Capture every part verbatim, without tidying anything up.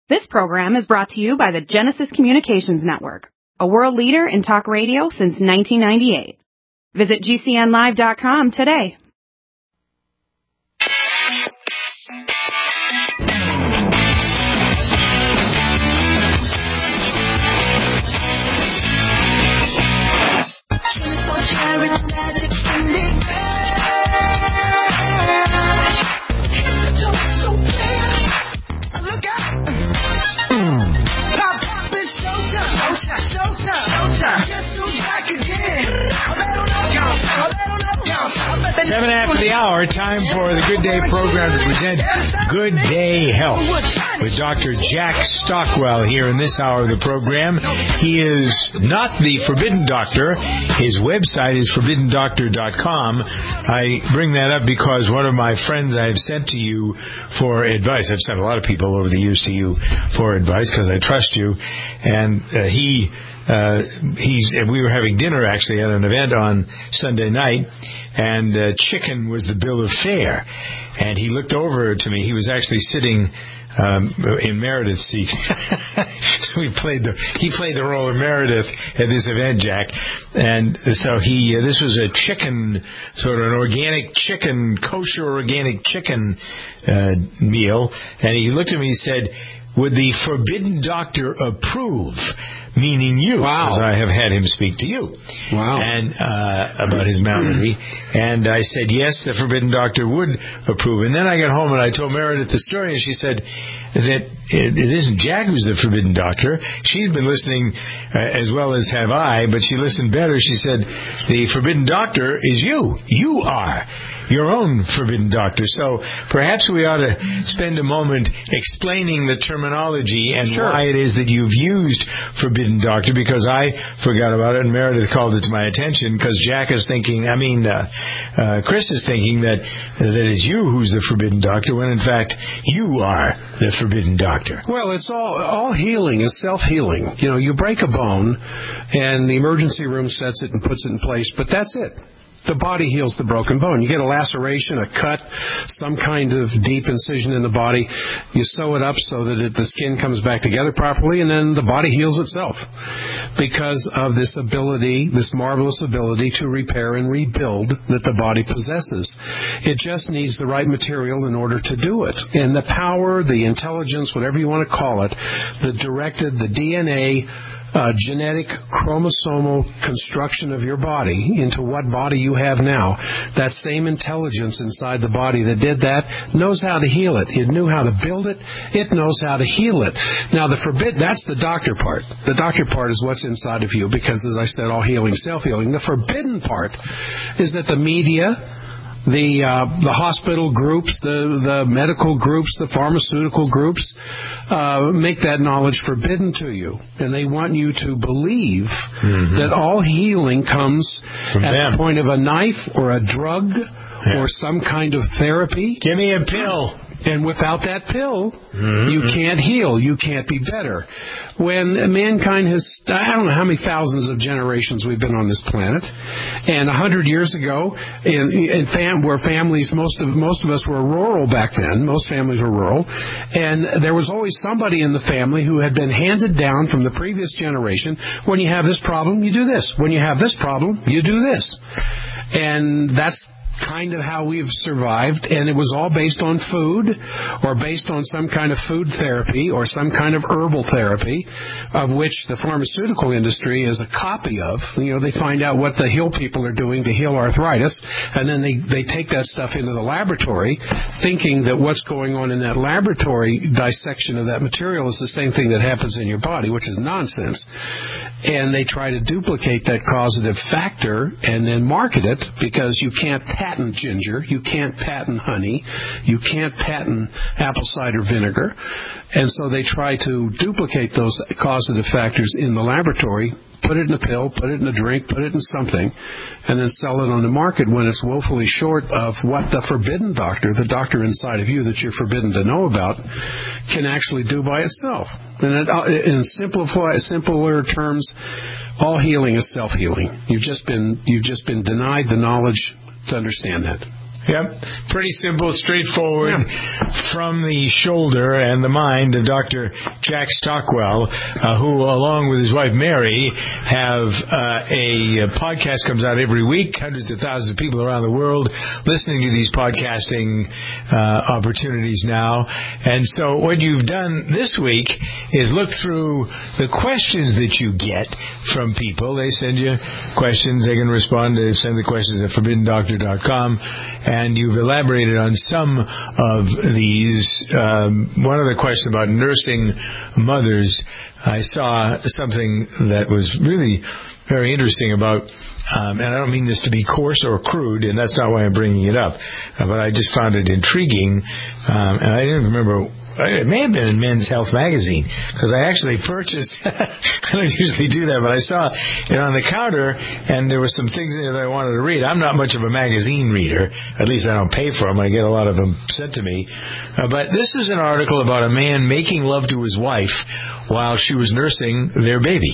This program is brought to you by the Genesis Communications Network, a world leader in talk radio since nineteen ninety-eight. Visit G C N live dot com today. Seven after the hour, time for the Good Day program to present Good Day Health with Doctor Jack Stockwell here in this hour of the program. He is not the Forbidden Doctor. His website is forbidden doctor dot com. I bring that up because one of my friends I have sent to you for advice. I've sent a lot of people over the years to you for advice because I trust you. And uh, he... Uh, he's, we were having dinner actually at an event on Sunday night, and uh, chicken was the bill of fare. And he looked over to me. He was actually sitting um, in Meredith's seat. So we played the he played the role of Meredith at this event, Jack. And so he uh, this was a chicken, sort of an organic chicken, kosher organic chicken uh, meal. And he looked at me and said, "Would the Forbidden Doctor approve?" Meaning you, because wow. I have had him speak to you. Wow. And uh, about his malady. And I said, yes, the Forbidden Doctor would approve. And then I got home and I told Meredith the story, and she said that it, it isn't Jack who's the Forbidden Doctor. She's been listening uh, as well as have I, but she listened better. She said, the Forbidden Doctor is you. You are your own Forbidden Doctor. So perhaps we ought to spend a moment explaining the terminology and sure. why it is that you've used Forbidden Doctor, because I forgot about it and Meredith called it to my attention, because Jack is thinking, I mean, uh, uh, Chris is thinking that uh, that it's you who's the Forbidden Doctor, when in fact you are the Forbidden Doctor. Well, it's all, all healing is self-healing. You know, you break a bone and the emergency room sets it and puts it in place, but that's it. The body heals the broken bone. You get a laceration, a cut, some kind of deep incision in the body. You sew it up so that it, the skin comes back together properly, and then the body heals itself because of this ability, this marvelous ability to repair and rebuild that the body possesses. It just needs the right material in order to do it. And the power, the intelligence, whatever you want to call it, the directed, the D N A, Uh, genetic chromosomal construction of your body into what body you have now, that same intelligence inside the body that did that knows how to heal it. It knew how to build it. It knows how to heal it. Now, the forbid, that's the doctor part. The doctor part is what's inside of you because, as I said, all healing, self-healing. The forbidden part is that the media, the uh, the hospital groups, the, the medical groups, the pharmaceutical groups uh, make that knowledge forbidden to you. And they want you to believe mm-hmm. that all healing comes From at them. the point of a knife or a drug yeah. or some kind of therapy. Give me a pill. And without that pill, mm-hmm. you can't heal. You can't be better. When mankind has, I don't know how many thousands of generations we've been on this planet, and a hundred years ago, in, in fam, where families, most of most of us were rural back then. Most families were rural, and there was always somebody in the family who had been handed down from the previous generation. When you have this problem, you do this. When you have this problem, you do this, and that's kind of how we've survived, and it was all based on food or based on some kind of food therapy or some kind of herbal therapy, of which the pharmaceutical industry is a copy of. You know, they find out what the hill people are doing to heal arthritis, and then they, they take that stuff into the laboratory thinking that what's going on in that laboratory dissection of that material is the same thing that happens in your body, which is nonsense. And they try to duplicate that causative factor and then market it, because you can't patent ginger, you can't patent honey, you can't patent apple cider vinegar. And so they try to duplicate those causative factors in the laboratory, put it in a pill, put it in a drink, put it in something, and then sell it on the market when it's woefully short of what the forbidden doctor, the doctor inside of you that you're forbidden to know about, can actually do by itself. And it, in simplify, simpler terms, all healing is self-healing. You've just been you've just been denied the knowledge to understand that. Yep. Pretty simple, straightforward, yeah. From the shoulder and the mind of Doctor Jack Stockwell, uh, who, along with his wife Mary, have uh, a podcast comes out every week. Hundreds of thousands of people around the world listening to these podcasting uh, opportunities now. And so what you've done this week is look through the questions that you get from people. They send you questions. They can respond to send the questions at forbidden doctor dot com. And you've elaborated on some of these. Um, one of the questions about nursing mothers, I saw something that was really very interesting about, um, and I don't mean this to be coarse or crude, and that's not why I'm bringing it up, uh, but I just found it intriguing, um, and I didn't remember. It may have been in Men's Health magazine, because I actually purchased, I don't usually do that, but I saw it on the counter, and there were some things in there that I wanted to read. I'm not much of a magazine reader. At least I don't pay for them. I get a lot of them sent to me. Uh, but this is an article about a man making love to his wife while she was nursing their baby.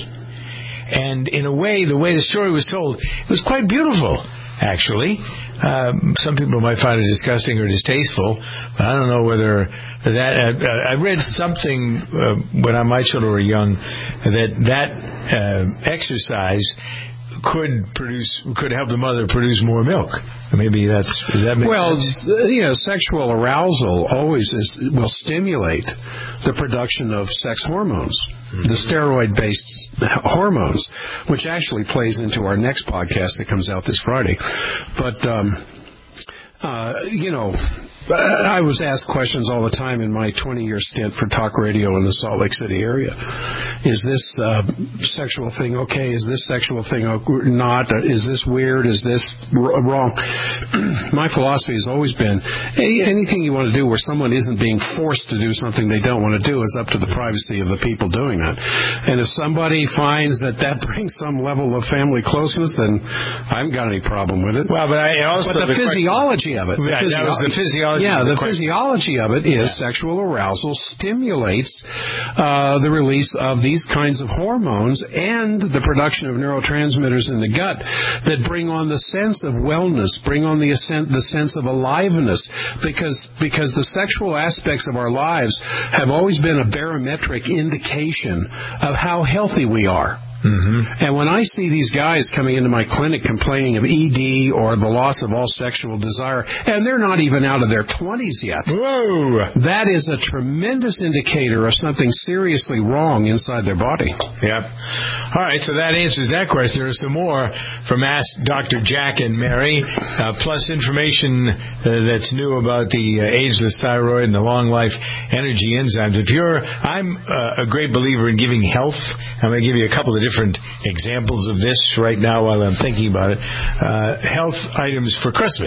And in a way, the way the story was told, it was quite beautiful, actually. Um, some people might find it disgusting or distasteful, but I don't know whether that. Uh, I read something uh, when my children were young that that uh, exercise could produce could help the mother produce more milk. Maybe that's does that make well, sense? Well, you know, sexual arousal always is, will stimulate the production of sex hormones. The steroid-based hormones, which actually plays into our next podcast that comes out this Friday. But, um, uh, you know, I was asked questions all the time in my twenty-year stint for talk radio in the Salt Lake City area. Is this uh, sexual thing okay? Is this sexual thing not? Is this weird? Is this wrong? My philosophy has always been, hey, anything you want to do where someone isn't being forced to do something they don't want to do is up to the privacy of the people doing that. And if somebody finds that that brings some level of family closeness, then I haven't got any problem with it. Well, but I also but the, the physiology question, of it. The yeah, physio- that was the physiology. Yeah, the, the physiology of it is yeah. sexual arousal stimulates uh, the release of these kinds of hormones and the production of neurotransmitters in the gut that bring on the sense of wellness, bring on the, the sense of aliveness, because because the sexual aspects of our lives have always been a barometric indication of how healthy we are. Mm-hmm. And when I see these guys coming into my clinic complaining of E D or the loss of all sexual desire, and they're not even out of their twenties yet, whoa, that is a tremendous indicator of something seriously wrong inside their body. Yep. All right, so that answers that question. There's some more from Ask Doctor Jack and Mary, uh, plus information uh, that's new about the uh, ageless thyroid and the long life energy enzymes. If you're, I'm uh, a great believer in giving health. I'm going to give you a couple of different different examples of this right now while I'm thinking about it. Uh, health items for Christmas.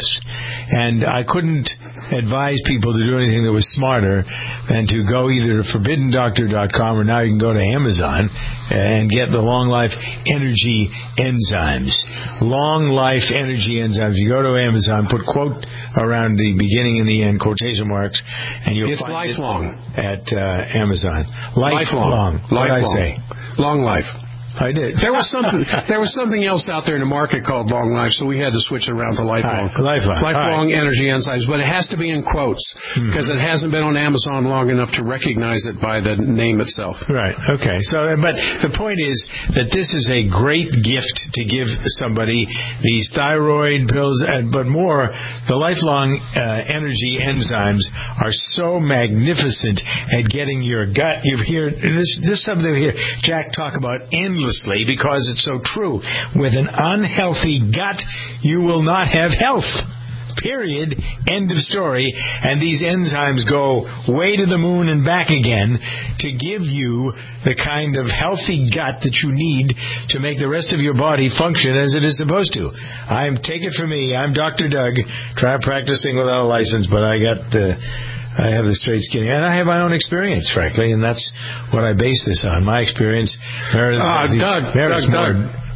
And I couldn't advise people to do anything that was smarter than to go either to forbidden doctor dot com or now you can go to Amazon and get the Long Life Energy Enzymes. Long Life Energy Enzymes. You go to Amazon, put quote around the beginning and the end, quotation marks, and you'll it's find lifelong. it at uh, Amazon. Lifelong. Lifelong. What did I say? Long life. I did. There was something. There was something else out there in the market called Long Life, so we had to switch it around to Lifelong. Right. Lifelong. Lifelong right. Energy Enzymes, but it has to be in quotes because mm-hmm. it hasn't been on Amazon long enough to recognize it by the name itself. Right. Okay. So, but the point is that this is a great gift to give somebody. These thyroid pills, but more, the Lifelong uh, Energy Enzymes are so magnificent at getting your gut. You hear this. This is something we hear Jack talk about endlessly. Because it's so true. With an unhealthy gut, you will not have health. Period. End of story. And these enzymes go way to the moon and back again to give you the kind of healthy gut that you need to make the rest of your body function as it is supposed to. I'm take it from me. I'm Doctor Doug. Try practicing without a license, but I got the. Uh, I have the straight skinny, and I have my own experience, frankly, and that's what I base this on. My experience. Uh, Doug, Doug, Doug,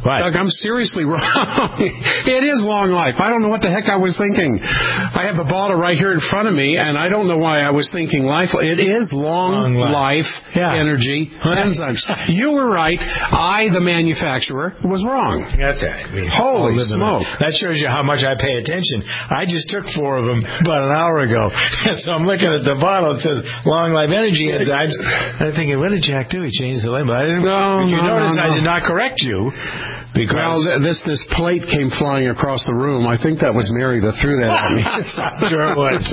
What? Doug, I'm seriously wrong. It is long life. I don't know what the heck I was thinking. I have the bottle right here in front of me, and I don't know why I was thinking life. It is long, long life, life yeah. energy enzymes. You were right. I, the manufacturer, was wrong. That's it. I mean, holy smoke! That shows you how much I pay attention. I just took four of them about an hour ago, so I'm looking at the bottle. It says long life energy enzymes. And I'm thinking, what did Jack do? He changed the label. I didn't. No, if you no, notice, no, no. I did not correct you. Because well, th- this this plate came flying across the room. I think that was Mary that threw that at me. Sure it was.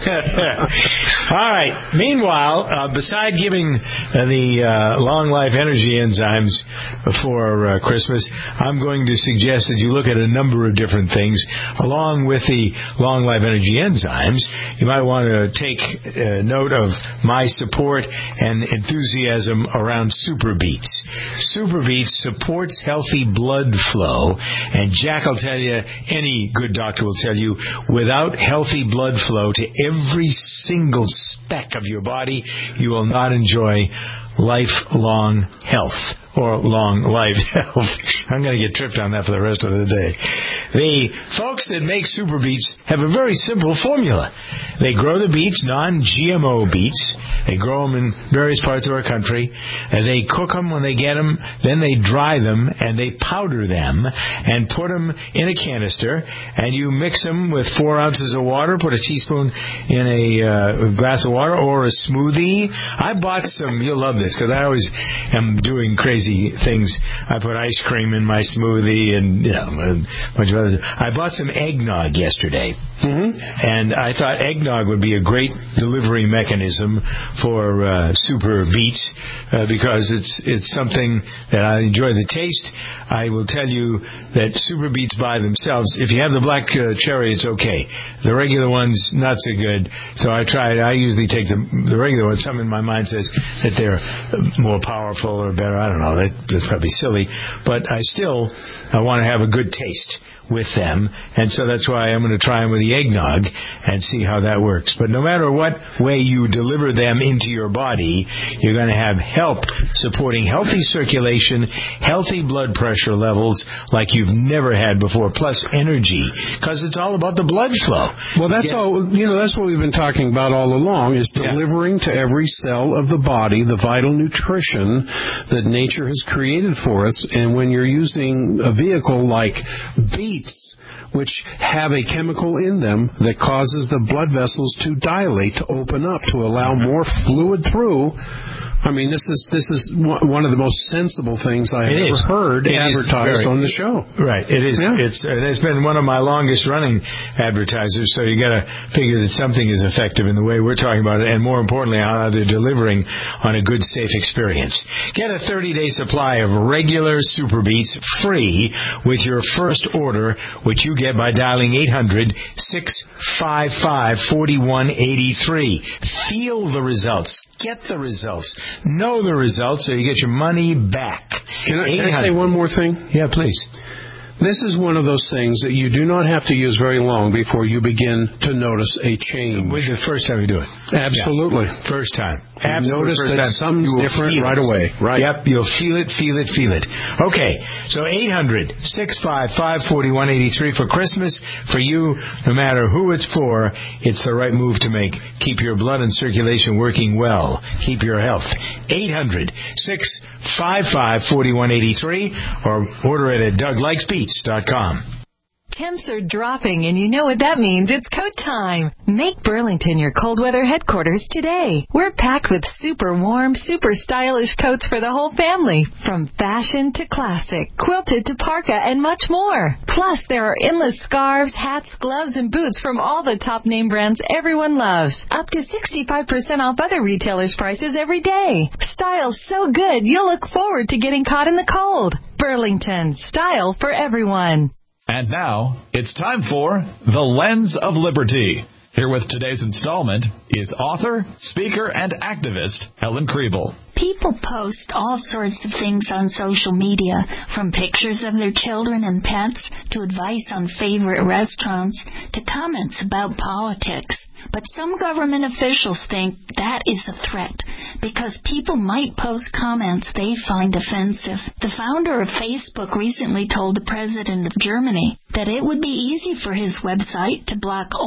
All right. Meanwhile, uh, beside giving uh, the uh, long life energy enzymes for uh, Christmas, I'm going to suggest that you look at a number of different things. Along with the long life energy enzymes, you might want to take uh, note of my support and enthusiasm around Super Beets. Super Beets supports healthy blood blood flow, and Jack will tell you, any good doctor will tell you, without healthy blood flow to every single speck of your body, you will not enjoy lifelong health. Or long life health. I'm going to get tripped on that for the rest of the day. The folks that make Super Beets have a very simple formula. They grow the beets, non-G M O beets. They grow them in various parts of our country. And they cook them when they get them. Then they dry them and they powder them and put them in a canister. And you mix them with four ounces of water. Put a teaspoon in a uh, glass of water or a smoothie. I bought some. You'll love this because I always am doing crazy things. I put ice cream in my smoothie and, you know, a bunch of other. I bought some eggnog yesterday, mm-hmm. and I thought eggnog would be a great delivery mechanism for uh, Super Beets uh, because it's it's something that I enjoy the taste. I will tell you that Super Beets by themselves, if you have the black uh, cherry, it's okay. The regular ones, not so good. So I tried. I usually take the the regular ones. Something in my mind says that they're more powerful or better. I don't know. That, that's probably silly, but I still I want to have a good taste with them, and so that's why I'm going to try them with the eggnog and see how that works. But no matter what way you deliver them into your body, you're going to have help supporting healthy circulation, healthy blood pressure levels like you've never had before, plus energy, because it's all about the blood flow. Well, that's yeah. all, you know, that's what we've been talking about all along, is delivering yeah. to every cell of the body the vital nutrition that nature has created for us. And when you're using a vehicle like beets, which have a chemical in them that causes the blood vessels to dilate, to open up, to allow more fluid through. I mean, this is this is one of the most sensible things I have ever heard it advertised very, on the show. Right, it is. Yeah. It's it's been one of my longest running advertisers. So you got to figure that something is effective in the way we're talking about it, and more importantly, how they're delivering on a good, safe experience. Get a thirty day supply of regular Super Beets free with your first order, which you get by dialing eight hundred, six five five, four one eight three. Feel the results. Get the results. Know the results so you get your money back. Can I, can I say one more thing? Yeah, please. This is one of those things that you do not have to use very long before you begin to notice a change. With the first time you do it. Absolutely. Yeah. First time. Absolutely. Notice first that time. something's different right it. away. Right. Yep, you'll feel it, feel it, feel it. Okay, so eight hundred, six five five, four one eight three for Christmas. For you, no matter who it's for, it's the right move to make. Keep your blood and circulation working well. Keep your health. eight hundred, six five five, four one eight three or order it at Doug Likes Beets dot com. Temps are dropping, and you know what that means. It's coat time. Make Burlington your cold weather headquarters today. We're packed with super warm, super stylish coats for the whole family. From fashion to classic, quilted to parka, and much more. Plus, there are endless scarves, hats, gloves, and boots from all the top name brands everyone loves. Up to sixty-five percent off other retailers' prices every day. Style so good, you'll look forward to getting caught in the cold. Burlington, style for everyone. And now, it's time for The Lens of Liberty. Here with today's installment is author, speaker, and activist Helen Kriebel. People post all sorts of things on social media, from pictures of their children and pets to advice on favorite restaurants to comments about politics. But some government officials think that is a threat because people might post comments they find offensive. The founder of Facebook recently told the president of Germany that it would be easy for his website to block all.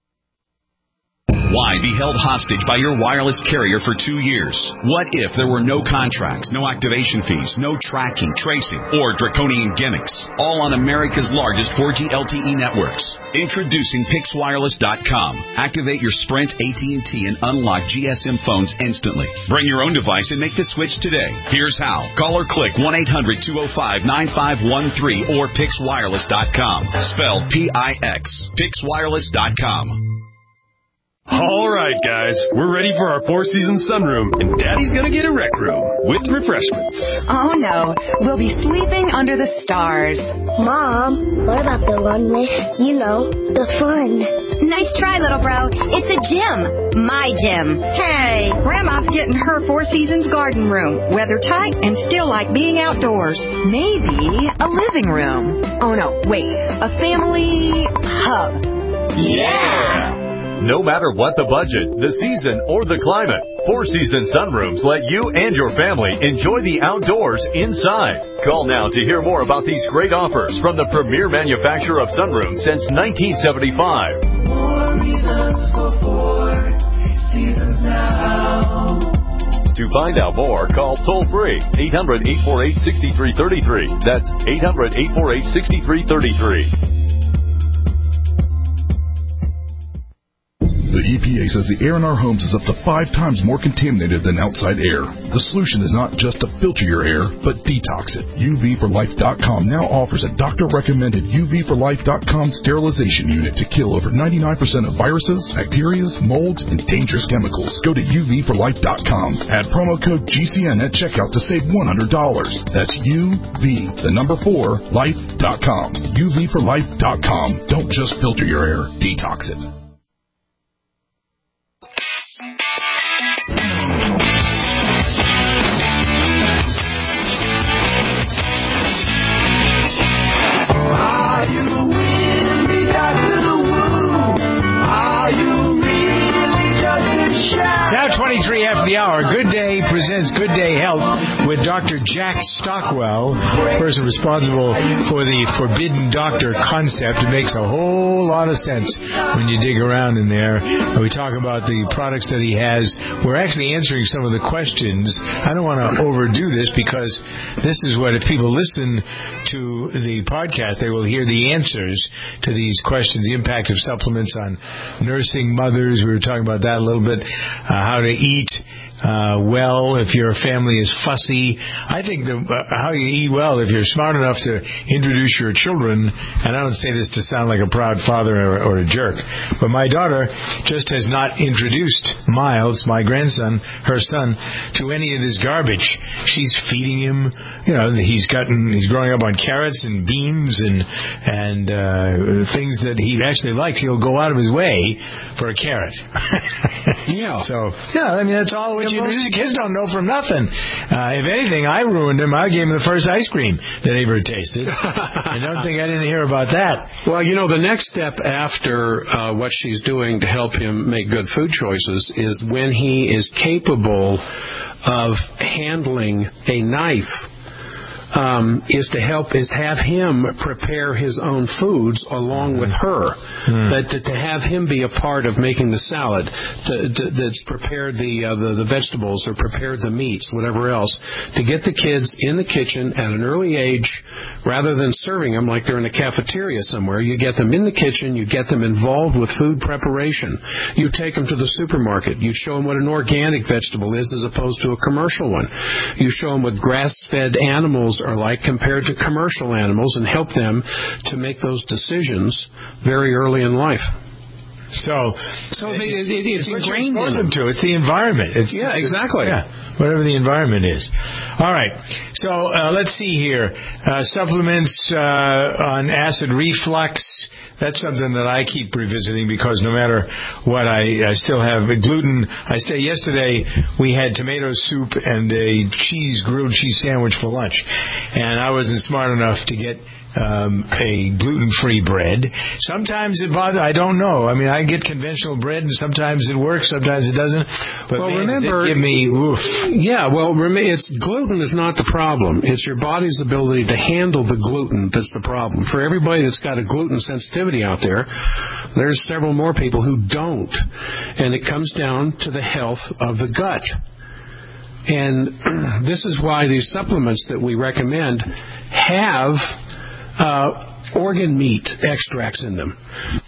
Why be held hostage by your wireless carrier for two years? What if there were no contracts, no activation fees, no tracking, tracing, or draconian gimmicks? All on America's largest four G L T E networks. Introducing Pix Wireless dot com. Activate your Sprint, A T and T, and unlock G S M phones instantly. Bring your own device and make the switch today. Here's how. Call or click one eight hundred two oh five nine five one three or Pix Wireless dot com. Spelled P I X. Pix Wireless dot com. All right, guys, we're ready for our Four Seasons sunroom, and Daddy's gonna get a rec room with refreshments. Oh, no. We'll be sleeping under the stars. Mom, what about the one with, you know, the fun? Nice try, little bro. It's a gym. My gym. Hey, Grandma's getting her Four Seasons garden room. Weather tight and still like being outdoors. Maybe a living room. Oh, no, wait. A family hub. Yeah! No matter what the budget, the season, or the climate, Four Seasons Sunrooms let you and your family enjoy the outdoors inside. Call now to hear more about these great offers from the premier manufacturer of sunrooms since nineteen seventy-five. More reasons for Four Seasons now. To find out more, call toll-free eight hundred, eight four eight, six three three three. That's eight hundred, eight four eight, six three three three. The E P A says the air in our homes is up to five times more contaminated than outside air. The solution is not just to filter your air, but detox it. U V for life dot com now offers a doctor-recommended U V for life dot com sterilization unit to kill over ninety-nine percent of viruses, bacteria, molds, and dangerous chemicals. Go to U V for life dot com. Add promo code G C N at checkout to save one hundred dollars. That's U V, the number four, life dot com. U V for life dot com. Don't just filter your air, detox it. Now twenty-three after the hour, Good Day presents Good Day Health with Doctor Jack Stockwell, person responsible for the Forbidden Doctor concept. It makes a whole lot of sense when you dig around in there. We talk about the products that he has. We're actually answering some of the questions. I don't want to overdo this because this is what, if people listen to the podcast, they will hear the answers to these questions. The impact of supplements on nursing mothers. We were talking about that a little bit. Uh, how to eat uh, well if your family is fussy. I think the, uh, how you eat well if you're smart enough to introduce your children, and I don't say this to sound like a proud father or, or a jerk, but my daughter just has not introduced Miles, my grandson, her son, to any of this garbage. She's feeding him, you know, he's gotten, he's growing up on carrots and beans and, and uh, things that he actually likes. He'll go out of his way for a carrot. Yeah. So, yeah, I mean, that's all what you do. Kids don't know from nothing. Uh, if anything, I ruined him. I gave him the first ice cream that he ever tasted. I don't think I didn't hear about that. Well, you know, the next step after uh, what she's doing to help him make good food choices is when he is capable of handling a knife. Um, is to help, is have him prepare his own foods along with her. Mm. That to, to have him be a part of making the salad, to, to, that's prepared the, uh, the the vegetables or prepared the meats, whatever else. To get the kids in the kitchen at an early age, rather than serving them like they're in a cafeteria somewhere. You get them in the kitchen. You get them involved with food preparation. You take them to the supermarket. You show them what an organic vegetable is as opposed to a commercial one. You show them what grass-fed animals are like compared to commercial animals and help them to make those decisions very early in life. So, so it, it, it's, it's ingrained in them. To. It's the environment. It's, yeah, exactly. Yeah, whatever the environment is. All right. So uh, let's see here. Uh, supplements uh, on acid reflux. that's something that I keep revisiting because no matter what, I, I still have gluten. I say yesterday we had tomato soup and a cheese grilled cheese sandwich for lunch, and I wasn't smart enough to get Um, a gluten-free bread. Sometimes it bothers. I don't know. I mean, I get conventional bread, and sometimes it works, sometimes it doesn't. But well, man, remember, it give me oof. Yeah, well, it's gluten is not the problem. It's your body's ability to handle the gluten that's the problem. For everybody that's got a gluten sensitivity out there, there's several more people who don't, and it comes down to the health of the gut. And this is why these supplements that we recommend have Uh, organ meat extracts in them.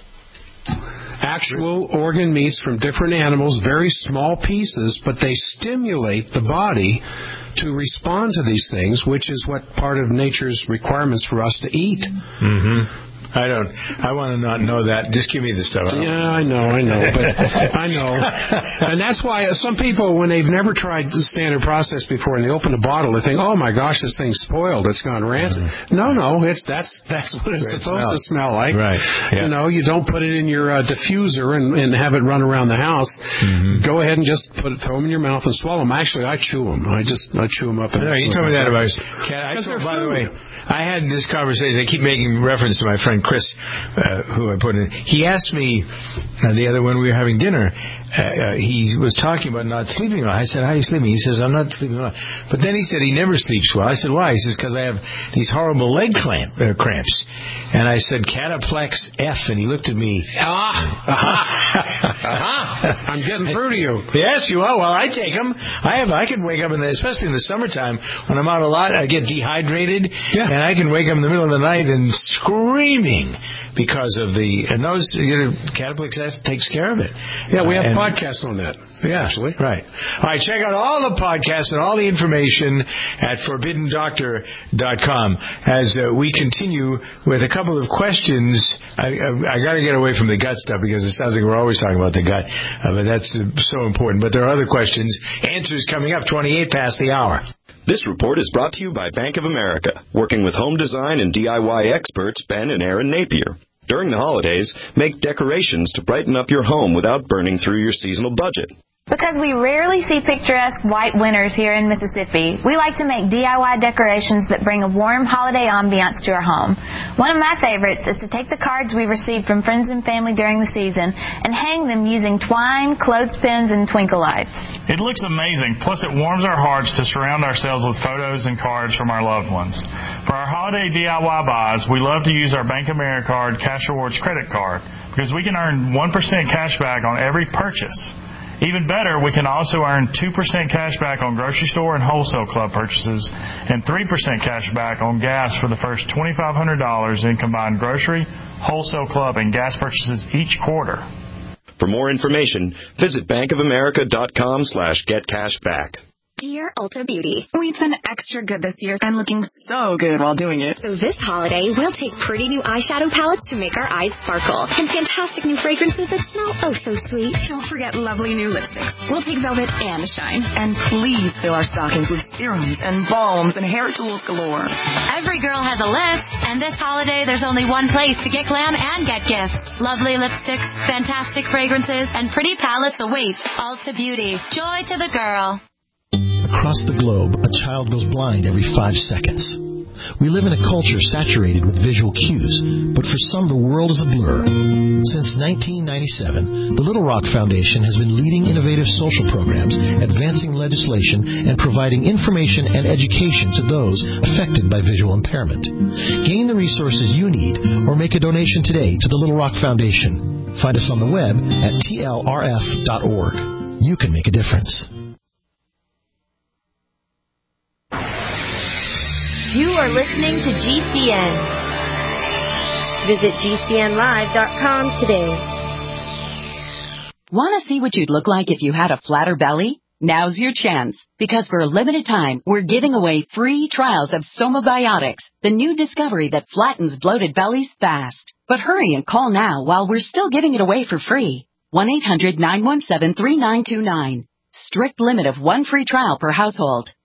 Actual organ meats from different animals, very small pieces, but they stimulate the body to respond to these things, which is what part of nature's requirements for us to eat. Mm-hmm. I don't. I want to not know that. Just give me the stuff. Yeah, I know, I know, but I know, and that's why some people, when they've never tried the standard process before, and they open a bottle, they think, "Oh my gosh, this thing's spoiled. It's gone rancid." Mm-hmm. No, no, it's that's that's what it's supposed to smell like. Right. Yeah. You know, you don't put it in your uh, diffuser and, and have it run around the house. Mm-hmm. Go ahead and just put it, throw them in your mouth and swallow them. Actually, I chew them. I just I chew them up. And no, you told me that about. Cat, I told, by the way, I had this conversation. I keep making reference to my friend Chris, uh, who I put in. He asked me uh, the other when we were having dinner. Uh, uh, he was talking about not sleeping well. I said, "How are you sleeping?" He says, "I'm not sleeping well." But then he said he never sleeps well. I said, "Why?" He says, "Because I have these horrible leg clamp, uh, cramps." And I said, "Cataplex F." And he looked at me. Ah, uh-huh. I'm getting through to you. Yes, you are. Well, I take them. I have. I can wake up in the, especially in the summertime when I'm out a lot. I get dehydrated, yeah. and I can wake up in the middle of the night and screaming because of the. And those, you know, Cataplex F takes care of it. Yeah, we have uh, podcasts on that. Yeah, actually. Right. All right, check out all the podcasts and all the information at forbidden doctor dot com as uh, we continue with a couple of questions. I, I, I got to get away from the gut stuff because it sounds like we're always talking about the gut, uh, but that's uh, so important. But there are other questions. Answers coming up, twenty-eight past the hour. This report is brought to you by Bank of America, working with home design and D I Y experts Ben and Aaron Napier. During the holidays, make decorations to brighten up your home without burning through your seasonal budget. Because we rarely see picturesque white winters here in Mississippi, we like to make D I Y decorations that bring a warm holiday ambiance to our home. One of my favorites is to take the cards we receive from friends and family during the season and hang them using twine, clothespins, and twinkle lights. It looks amazing, plus it warms our hearts to surround ourselves with photos and cards from our loved ones. For our holiday D I Y buys, we love to use our Bank of America card Cash Rewards credit card because we can earn one percent cash back on every purchase. Even better, we can also earn two percent cash back on grocery store and wholesale club purchases and three percent cash back on gas for the first two thousand five hundred dollars in combined grocery, wholesale club, and gas purchases each quarter. For more information, visit bankofamerica.com slash getcashback. Dear Ulta Beauty, we've been extra good this year and looking so good while doing it. So this holiday, we'll take pretty new eyeshadow palettes to make our eyes sparkle and fantastic new fragrances that smell oh so sweet. Don't forget lovely new lipsticks. We'll take Velvet and Shine. And please fill our stockings with serums and balms and hair tools galore. Every girl has a list, and this holiday there's only one place to get glam and get gifts. Lovely lipsticks, fantastic fragrances, and pretty palettes await Ulta Beauty. Joy to the girl. Across the globe, a child goes blind every five seconds. We live in a culture saturated with visual cues, but for some the world is a blur. Since nineteen ninety-seven, the Little Rock Foundation has been leading innovative social programs, advancing legislation, and providing information and education to those affected by visual impairment. Gain the resources you need or make a donation today to the Little Rock Foundation. Find us on the web at T L R F dot org. You can make a difference. You are listening to G C N. Visit G C N live dot com today. Want to see what you'd look like if you had a flatter belly? Now's your chance, because for a limited time, we're giving away free trials of Somabiotics, the new discovery that flattens bloated bellies fast. But hurry and call now while we're still giving it away for free. one eight hundred nine one seven three nine two nine. Strict limit of one free trial per household.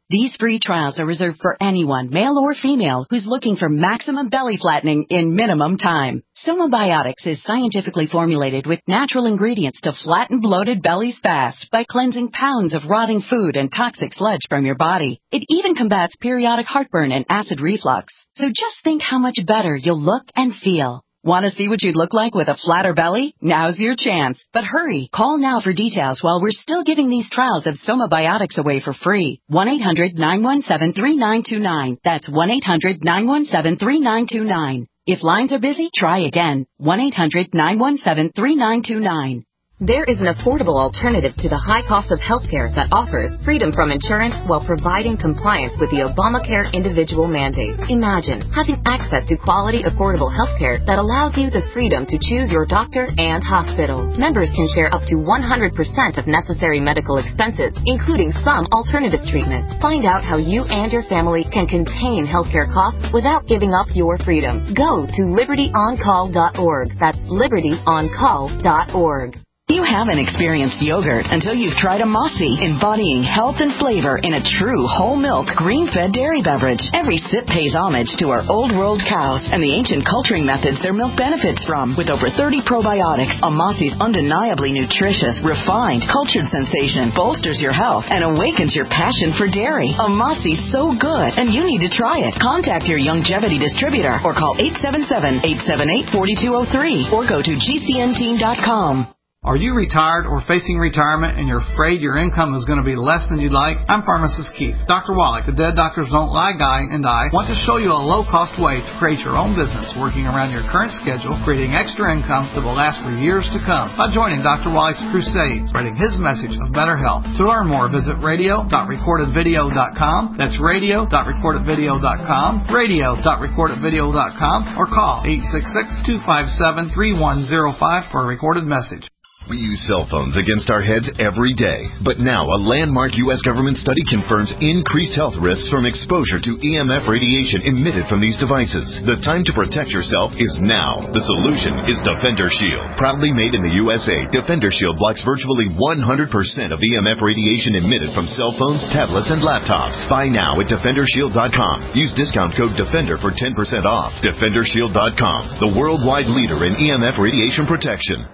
These free trials are reserved for anyone, male or female, who's looking for maximum belly flattening in minimum time. Somabiotics is scientifically formulated with natural ingredients to flatten bloated bellies fast by cleansing pounds of rotting food and toxic sludge from your body. It even combats periodic heartburn and acid reflux. So just think how much better you'll look and feel. Want to see what you'd look like with a flatter belly? Now's your chance. But hurry, call now for details while we're still giving these trials of Somabiotics away for free. one eight hundred nine one seven three nine two nine. That's one eight hundred nine one seven three nine two nine. If lines are busy, try again. one eight hundred nine one seven three nine two nine. There is an affordable alternative to the high cost of healthcare that offers freedom from insurance while providing compliance with the Obamacare individual mandate. Imagine having access to quality, affordable healthcare that allows you the freedom to choose your doctor and hospital. Members can share up to one hundred percent of necessary medical expenses, including some alternative treatments. Find out how you and your family can contain healthcare costs without giving up your freedom. Go to liberty on call dot org. That's liberty on call dot org. You haven't experienced yogurt until you've tried a Mossy, embodying health and flavor in a true whole milk, green-fed dairy beverage. Every sip pays homage to our old world cows and the ancient culturing methods their milk benefits from. With over thirty probiotics, a Mossy's undeniably nutritious, refined, cultured sensation bolsters your health and awakens your passion for dairy. A Mossy's so good, and you need to try it. Contact your Youngevity distributor or call eight seven seven, eight seven eight, four two zero three or go to G C N team dot com. Are you retired or facing retirement and you're afraid your income is going to be less than you'd like? I'm Pharmacist Keith. Doctor Wallach, the Dead Doctors Don't Lie guy, and I want to show you a low-cost way to create your own business working around your current schedule, creating extra income that will last for years to come by joining Doctor Wallach's crusade, spreading his message of better health. To learn more, visit radio dot recorded video dot com. That's radio dot recorded video dot com, radio dot recorded video dot com, or call eight six six, two five seven, three one zero five for a recorded message. We use cell phones against our heads every day. But now a landmark U S government study confirms increased health risks from exposure to E M F radiation emitted from these devices. The time to protect yourself is now. The solution is Defender Shield. Proudly made in the U S A, Defender Shield blocks virtually one hundred percent of E M F radiation emitted from cell phones, tablets, and laptops. Buy now at defender shield dot com. Use discount code DEFENDER for ten percent off. defender shield dot com, the worldwide leader in E M F radiation protection.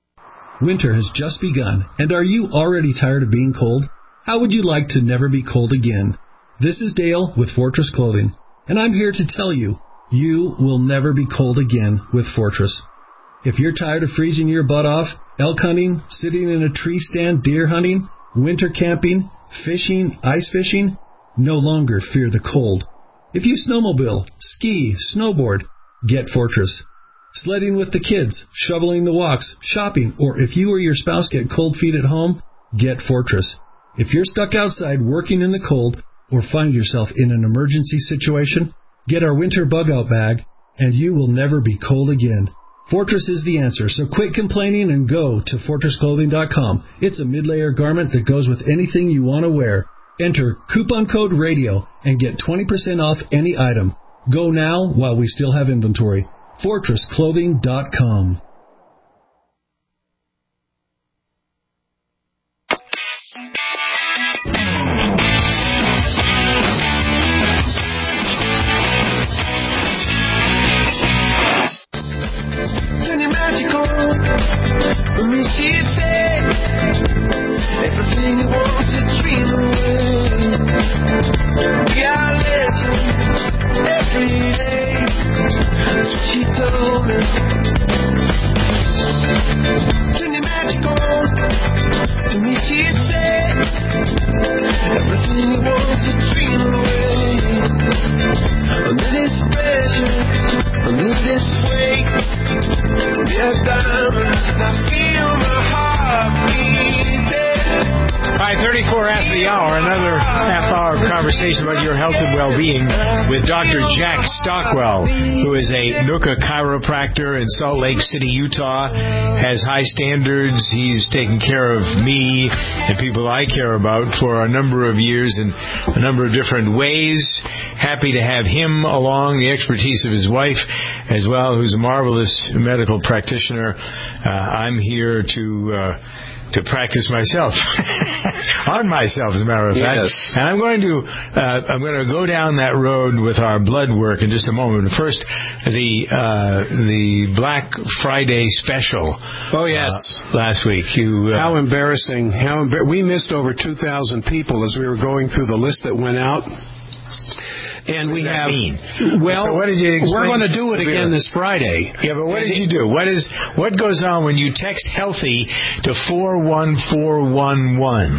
Winter has just begun, and are you already tired of being cold? How would you like to never be cold again? This is Dale with Fortress Clothing, and I'm here to tell you, you will never be cold again with Fortress. If you're tired of freezing your butt off, elk hunting, sitting in a tree stand deer hunting, winter camping, fishing, ice fishing, no longer fear the cold. If you snowmobile, ski, snowboard, get Fortress. Sledding with the kids, shoveling the walks, shopping, or if you or your spouse get cold feet at home, get Fortress. If you're stuck outside working in the cold or find yourself in an emergency situation, get our winter bug-out bag, and you will never be cold again. Fortress is the answer, so quit complaining and go to fortress clothing dot com. It's a mid-layer garment that goes with anything you want to wear. Enter coupon code RADIO and get twenty percent off any item. Go now while we still have inventory. fortress clothing dot com. Turn your magic on, let me see it take everything you want to dream away. We are legends every day. That's what she told me. Turn your magic on, let me see it take everything you want to dream away. Under this pressure, under this weight, we are diamonds, and I feel my heart beating. All right, thirty-four after the hour, another half hour of conversation about your health and well-being with Doctor Jack Stockwell, who is a Nooka chiropractor in Salt Lake City, Utah, has high standards. He's taken care of me and people I care about for a number of years in a number of different ways. Happy to have him along, the expertise of his wife as well, who's a marvelous medical practitioner. Uh, I'm here to... Uh, to practice myself, on myself, as a matter of fact. Yes. And I'm going to uh, I'm going to go down that road with our blood work in just a moment. First, the uh, the Black Friday special. Oh yes, uh, last week. You uh, how embarrassing! How embar- we missed over two thousand people as we were going through the list that went out. And we have. Mean? Well, so what did you we're going to do it again this Friday. Yeah, but what did you do? What is what goes on when you text healthy to four one four one one?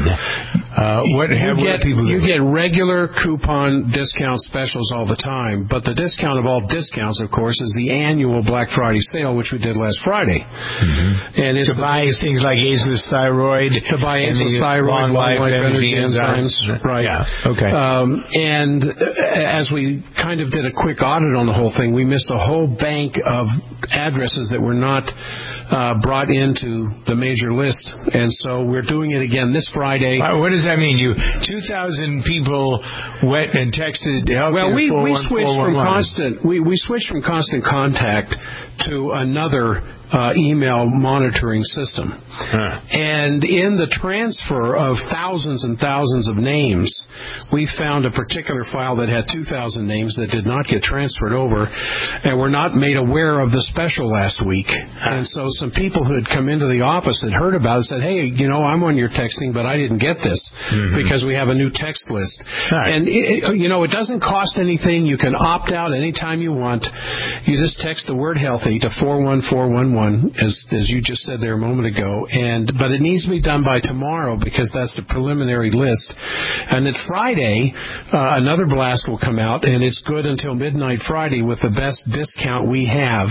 Uh, what, you what get, do people do? You get regular coupon discount specials all the time, but the discount of all discounts, of course, is the annual Black Friday sale, which we did last Friday. Mm-hmm. And it's to buy things like Ageless Thyroid, to buy Ageless Thyroid, long life energy enzymes, right? Yeah. Okay. Um, and uh, as we kind of did a quick audit on the whole thing, we missed a whole bank of addresses that were not uh, brought into the major list, and so we're doing it again this Friday. Uh, what does that mean? You two thousand people went and texted. Well, we, we switched from constant we, we switched from constant contact to another uh, email monitoring system. Huh. And in the transfer of thousands and thousands of names, we found a particular file that had two thousand names that did not get transferred over and were not made aware of the special last week. Huh. And so some people who had come into the office had heard about it said, hey, you know, I'm on your texting, but I didn't get this mm-hmm. because we have a new text list. Right. And, it, you know, it doesn't cost anything. You can opt out anytime you want. You just text the word healthy to four one four one one, as, as you just said there a moment ago. And but it needs to be done by tomorrow because that's the preliminary list. And then Friday, uh, another blast will come out, and it's good until midnight Friday with the best discount we have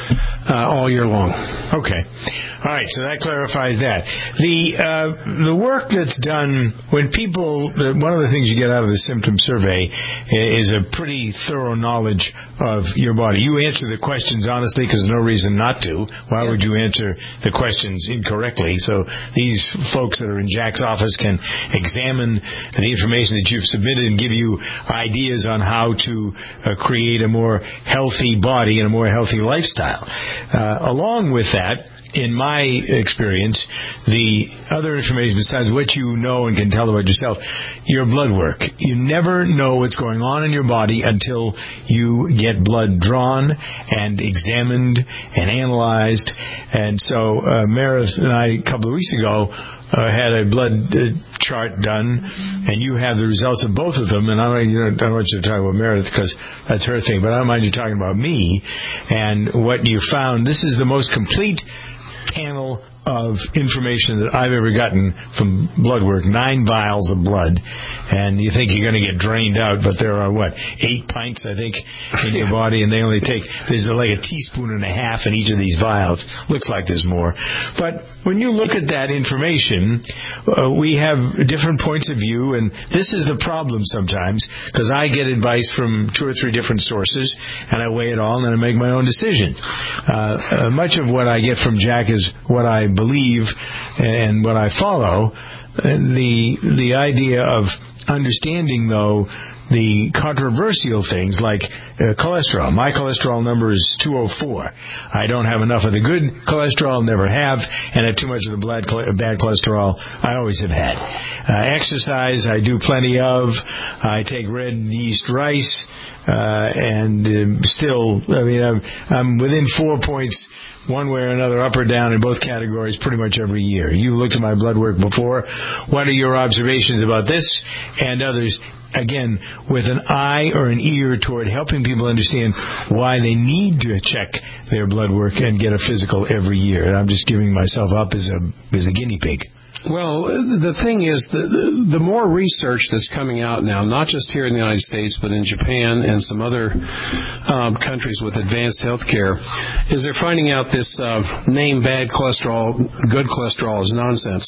uh, all year long. Okay. All right, so that clarifies that. The uh, the work that's done when people, the, one of the things you get out of the symptom survey is a pretty thorough knowledge of your body. You answer the questions honestly because there's no reason not to. Why would you answer the questions incorrectly? So these folks that are in Jack's office can examine the information that you've submitted and give you ideas on how to uh, create a more healthy body and a more healthy lifestyle. Uh, along with that, in my experience, the other information besides what you know and can tell about yourself, your blood work. You never know what's going on in your body until you get blood drawn and examined and analyzed. And so uh, Meredith and I, a couple of weeks ago, Uh, had a blood uh, chart done, and you have the results of both of them. And I don't, you know, I don't want you to talk about Meredith because that's her thing, but I don't mind you talking about me and what you found. This is the most complete panel of information that I've ever gotten from blood work. Nine vials of blood, and you think you're going to get drained out, but there are, what, eight pints, I think, in your body, and they only take, there's like a teaspoon and a half in each of these vials. Looks like there's more. But when you look at that information, uh, we have different points of view, and this is the problem sometimes, because I get advice from two or three different sources, and I weigh it all, and then I make my own decision. Uh, uh, much of what I get from Jack is what I believe and what I follow. The the idea of understanding, though, the controversial things like uh, cholesterol. My cholesterol number is two oh four. I don't have enough of the good cholesterol, never have, and have too much of the bad, bad cholesterol I always have had. Uh, exercise, I do plenty of. I take red yeast rice, uh, and uh, still, I mean, I'm, I'm within four points one way or another, up or down in both categories pretty much every year. You looked at my blood work before. What are your observations about this and others? Again, with an eye or an ear toward helping people understand why they need to check their blood work and get a physical every year. I'm just giving myself up as a as a guinea pig. Well, the thing is, the, the more research that's coming out now, not just here in the United States, but in Japan and some other um, countries with advanced health care, is they're finding out this uh, name bad cholesterol, good cholesterol is nonsense.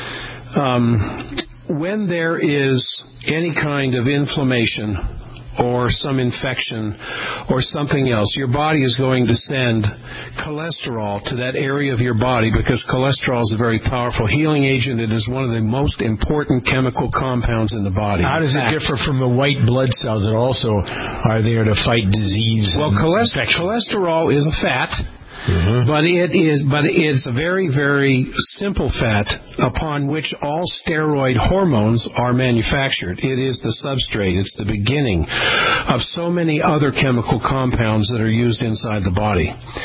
Um, when there is any kind of inflammation or some infection or something else, your body is going to send cholesterol to that area of your body because cholesterol is a very powerful healing agent. It is one of the most important chemical compounds in the body. How does it differ from the white blood cells that also are there to fight disease? Well, cholest- cholesterol is a fat. Mm-hmm. But it is, but it's a very, very simple fat upon which all steroid hormones are manufactured. It is the substrate. It's the beginning of so many other chemical compounds that are used inside the body.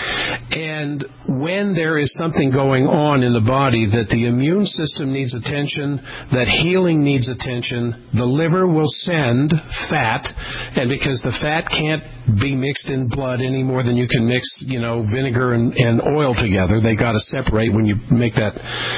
And when there is something going on in the body that the immune system needs attention, that healing needs attention, the liver will send fat, and because the fat can't be mixed in blood any more than you can mix, you know, vinegar and, and oil together. They got to separate when you make that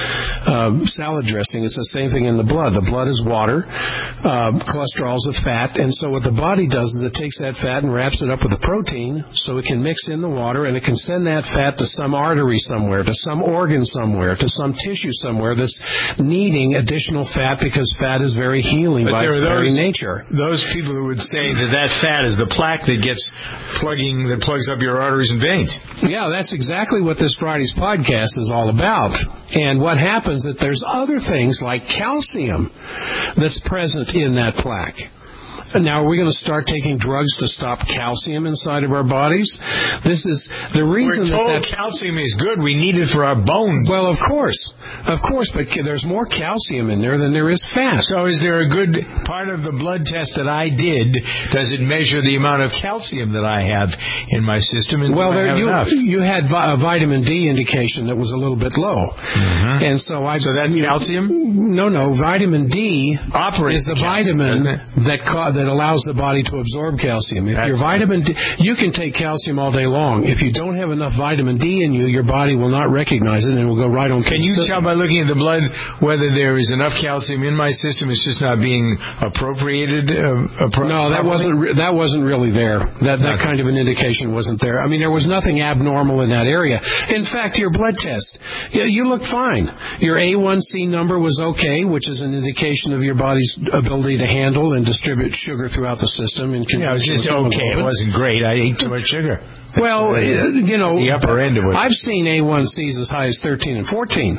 uh, salad dressing. It's the same thing in the blood. The blood is water. Uh, cholesterol is a fat. And so what the body does is it takes that fat and wraps it up with a protein so it can mix in the water, and it can send that fat to some artery somewhere, to some organ somewhere, to some tissue somewhere that's needing additional fat because fat is very healing but by its those, very nature. Those people who would say that that fat is the plaque that gets plugging, that plugs up your arteries and veins. Yeah, that's exactly what this Friday's podcast is all about. And what happens is that there's other things like calcium that's present in that plaque. Now, are we going to start taking drugs to stop calcium inside of our bodies? This is the reason We're told that, that calcium is good. We need it for our bones. Well, of course. Of course, but there's more calcium in there than there is fat. So is there a good part of the blood test that I did? Does it measure the amount of calcium that I have in my system? And well, there, you, enough? you had vi- a vitamin D indication that was a little bit low. Mm-hmm. And so I... So that's calcium? No, no. Vitamin D Operates is the calcium, vitamin that ca- that allows the body to absorb calcium. If That's your vitamin D, you can take calcium all day long. If you don't have enough vitamin D in you, your body will not recognize it and it will go right on. Can you tell by looking at the blood whether there is enough calcium in my system? It's just not being appropriated. Uh, appro- no, that properly? wasn't re- that wasn't really there. That that Okay. kind of an indication wasn't there. I mean, there was nothing abnormal in that area. In fact, your blood test, you, you look fine. Your A one C number was okay, which is an indication of your body's ability to handle and distribute sugar throughout the system. In yeah, it was just okay. It wasn't great. I ate too much sugar. Well, the, you know, the upper end of it. I've seen A one C's as high as thirteen and fourteen.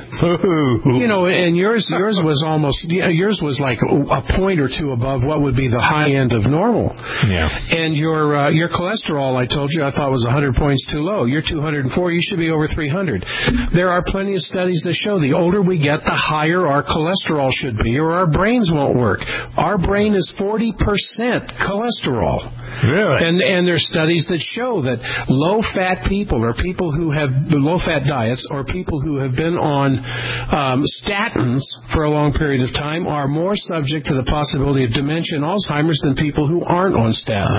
You know, and yours yours was almost yours was like a point or two above what would be the high end of normal. Yeah. And your uh, your cholesterol, I told you, I thought was one hundred points too low. You're two hundred four. You should be over three hundred. There are plenty of studies that show the older we get, the higher our cholesterol should be, or our brains won't work. Our brain is forty percent cholesterol. Really? And and there's studies that show that low-fat people or people who have low-fat diets or people who have been on um, statins for a long period of time are more subject to the possibility of dementia and Alzheimer's than people who aren't on statins.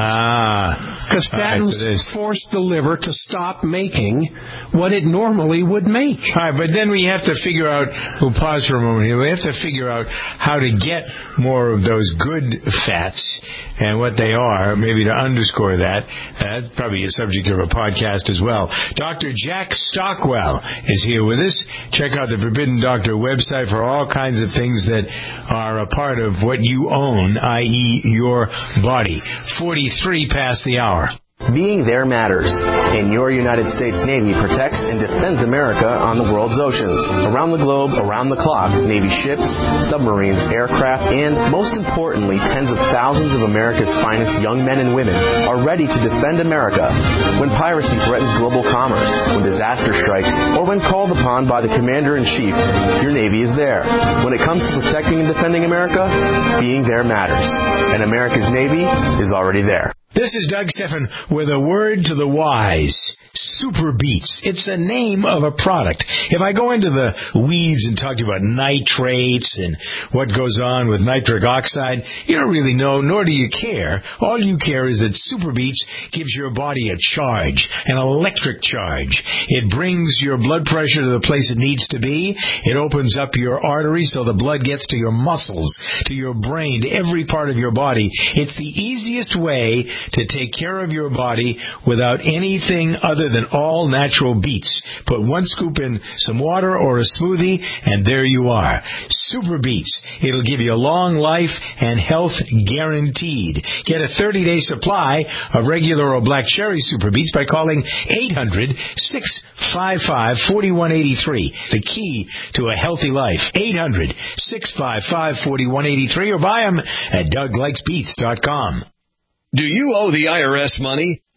Ah. Because statins right, force the liver to stop making what it normally would make. All right, but then we have to figure out, we'll pause for a moment here, we have to figure out how to get more of those good fats and what they are, maybe to underscore that. That's probably a subject of a podcast as well. Doctor Jack Stockwell is here with us. Check out the Forbidden Doctor website for all kinds of things that are a part of what you own, that is your body. forty-three past the hour. Being there matters, and your United States Navy protects and defends America on the world's oceans. Around the globe, around the clock, Navy ships, submarines, aircraft, and, most importantly, tens of thousands of America's finest young men and women are ready to defend America when piracy threatens global commerce, when disaster strikes, or when called upon by the Commander-in-Chief. Your Navy is there. When it comes to protecting and defending America, being there matters, and America's Navy is already there. This is Doug Stephan with a word to the wise. Super Beats. It's the name of a product. If I go into the weeds and talk to you about nitrates and what goes on with nitric oxide, you don't really know, nor do you care. All you care is that Super Beats gives your body a charge, an electric charge. It brings your blood pressure to the place it needs to be. It opens up your arteries so the blood gets to your muscles, to your brain, to every part of your body. It's the easiest way to take care of your body without anything other than all natural beets. Put one scoop in some water or a smoothie, and there you are. Super Beets. It'll give you a long life and health guaranteed. Get a thirty-day supply of regular or black cherry Super Beets by calling eight hundred, six five five, four one eight three. The key to a healthy life. eight hundred, six five five, four one eight three or buy them at doug likes beets dot com. Do you owe the I R S money?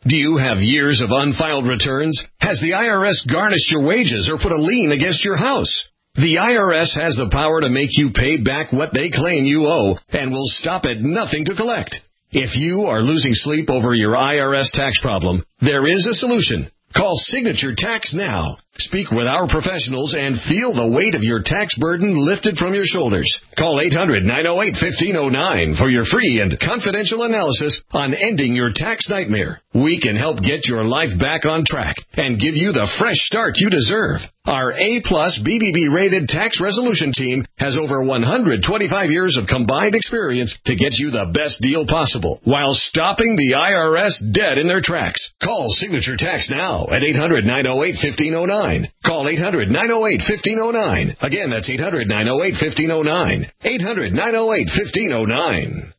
Do you have years of unfiled returns? Has the I R S garnished your wages or put a lien against your house? The I R S has the power to make you pay back what they claim you owe and will stop at nothing to collect. If you are losing sleep over your I R S tax problem, there is a solution. Call Signature Tax now. Speak with our professionals and feel the weight of your tax burden lifted from your shoulders. Call eight hundred, nine oh eight, one five oh nine for your free and confidential analysis on ending your tax nightmare. We can help get your life back on track and give you the fresh start you deserve. Our A-plus B B B rated tax resolution team has over one hundred twenty-five years of combined experience to get you the best deal possible while stopping the I R S dead in their tracks. Call Signature Tax now at eight hundred, nine oh eight, one five oh nine. Call eight hundred, nine oh eight, one five oh nine. Again, that's eight hundred, nine oh eight, one five oh nine. eight hundred, nine oh eight, one five oh nine.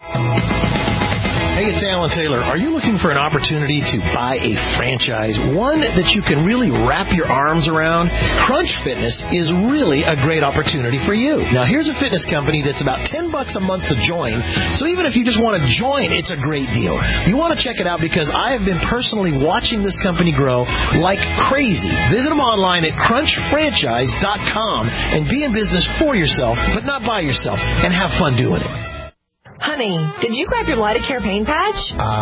Hey, it's Alan Taylor. Are you looking for an opportunity to buy a franchise, one that you can really wrap your arms around? Crunch Fitness is really a great opportunity for you. Now, here's a fitness company that's about ten bucks a month to join, so even if you just want to join, it's a great deal. You want to check it out because I have been personally watching this company grow like crazy. Visit them online at crunch franchise dot com and be in business for yourself, but not by yourself, and have fun doing it. Honey, did you grab your Lidocare pain patch?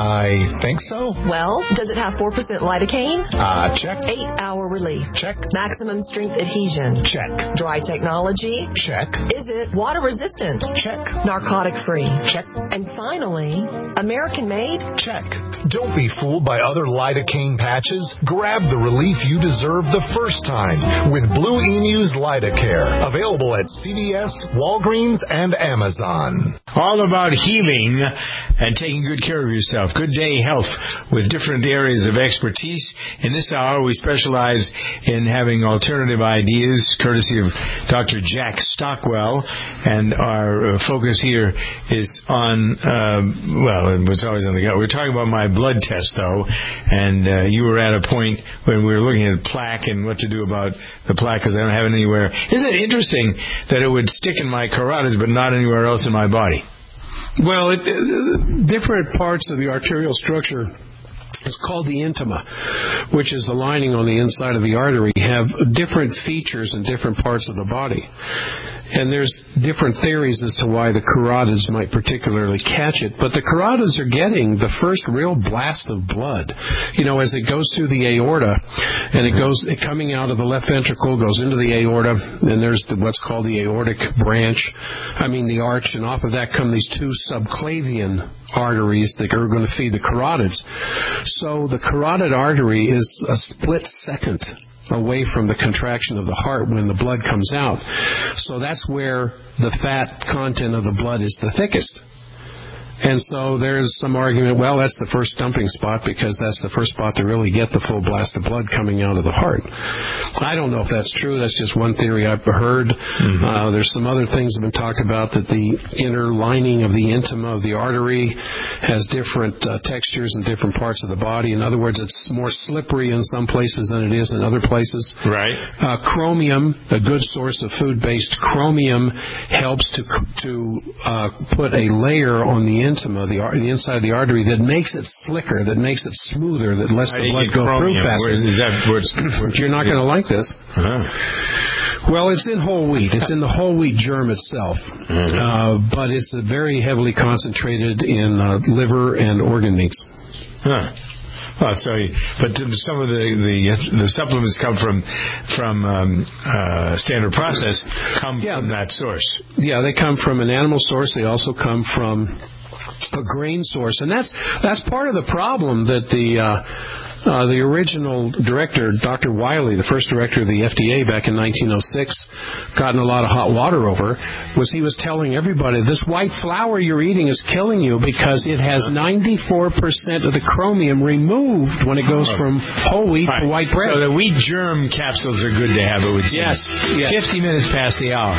I think so. Well, does it have four percent lidocaine? Uh, check. eight-hour relief? Check. Maximum strength adhesion? Check. Dry technology? Check. Is it water resistant? Check. Narcotic free? Check. And finally, American made? Check. Don't be fooled by other lidocaine patches. Grab the relief you deserve the first time with Blue Emu's Lidocare. Available at C V S, Walgreens, and Amazon. All about healing and taking good care of yourself. Good Day Health with different areas of expertise. In this hour, we specialize in having alternative ideas, courtesy of Doctor Jack Stockwell. And our focus here is on, uh, well, it's always on the gut. We're talking about my blood test, though. And uh, you were at a point when we were looking at plaque and what to do about the plaque because I don't have it anywhere. Isn't it interesting that it would stick in my carotids but not anywhere else in my body? Well, it, uh, different parts of the arterial structure, it's called the intima, which is the lining on the inside of the artery, have different features in different parts of the body. And there's different theories as to why the carotids might particularly catch it. But the carotids are getting the first real blast of blood. You know, as it goes through the aorta, and it goes it coming out of the left ventricle, goes into the aorta, and there's the, what's called the aortic branch, I mean the arch, and off of that come these two subclavian arteries that are going to feed the carotids. So the carotid artery is a split second away from the contraction of the heart when the blood comes out. So that's where the fat content of the blood is the thickest. And so there's some argument, well, that's the first dumping spot because that's the first spot to really get the full blast of blood coming out of the heart. I don't know if that's true. That's just one theory I've heard. Mm-hmm. Uh, there's some other things that have been talked about, that the inner lining of the intima of the artery has different uh, textures in different parts of the body. In other words, it's more slippery in some places than it is in other places. Right. Uh, chromium, a good source of food-based chromium, helps to, to uh, put a layer on the intima, the, the inside of the artery, that makes it slicker, that makes it smoother, that lets the blood go through faster. Where is, is that, where's, where's, You're not going to like this. Uh-huh. Well, it's in whole wheat. It's in the whole wheat germ itself, mm-hmm. uh, but it's very heavily concentrated in uh, liver and organ meats. Huh. Oh, so, but some of the, the the supplements come from from um, uh, Standard Process come yeah. from that source. Yeah, they come from an animal source. They also come from a grain source, and that's that's part of the problem that the uh, uh, the original director, Doctor Wiley, the first director of the F D A back in nineteen oh six, got in a lot of hot water over, was he was telling everybody, this white flour you're eating is killing you because it has ninety-four percent of the chromium removed when it goes from whole wheat right. to white bread. So the wheat germ capsules are good to have, it would seem. Yes. yes. fifty minutes past the hour.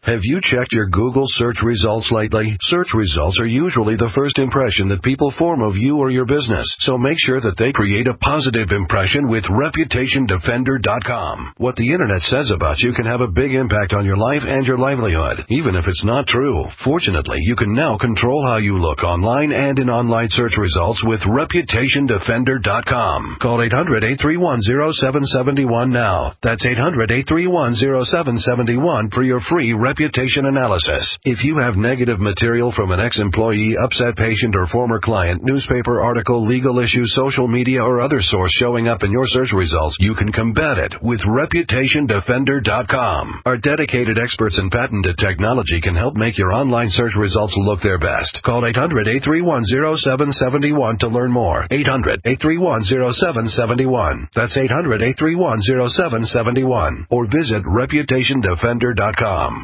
Have you checked your Google search results lately? Search results are usually the first impression that people form of you or your business, so make sure that they create a positive impression with reputation defender dot com. What the internet says about you can have a big impact on your life and your livelihood, even if it's not true. Fortunately, you can now control how you look online and in online search results with reputation defender dot com. Call eight hundred, eight three one, zero seven seven one now. That's eight hundred, eight three one, zero seven seven one for your free reputation analysis. If you have negative material from an ex-employee, upset patient, or former client, newspaper article, legal issue, social media, or other source showing up in your search results, you can combat it with reputation defender dot com. Our dedicated experts in patented technology can help make your online search results look their best. Call eight hundred, eight three one, zero seven seven one to learn more. eight hundred, eight three one, zero seven seven one. That's eight hundred, eight three one, zero seven seven one. Or visit reputation defender dot com.